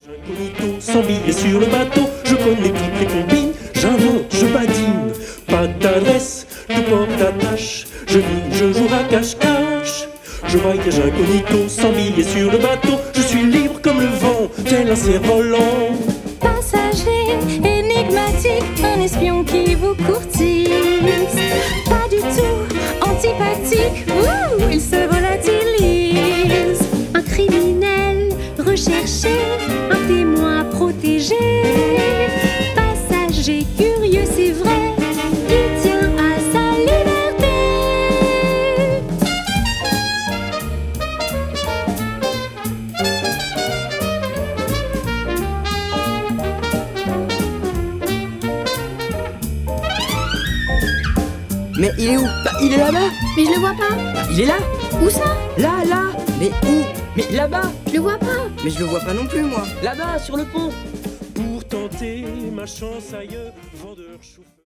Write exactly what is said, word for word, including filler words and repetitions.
Incognito, sans billets sur le bateau, je connais toutes les combines, j'invente, je badine, pas d'adresse, de porte attache, je vis, je joue à cache-cache. Je voyage incognito, sans billets sur le bateau, je suis libre comme le vent, tel un cerf-volant. Passager, énigmatique, un espion qui vous courtise. Pas du tout antipathique, ouh, il se volatilise. Un criminel recherché, un témoin protégé. Passager curieux, c'est vrai, il tient à sa liberté. Mais il est où? Bah il est là-bas. Mais je le vois pas. Bah il est là. Où ça? Là, là. Mais où? Mais là-bas. Je le vois pas. Mais je le vois pas non plus moi. Là-bas, sur le pont. Pour tenter ma chance ailleurs, vendeur chauffeur.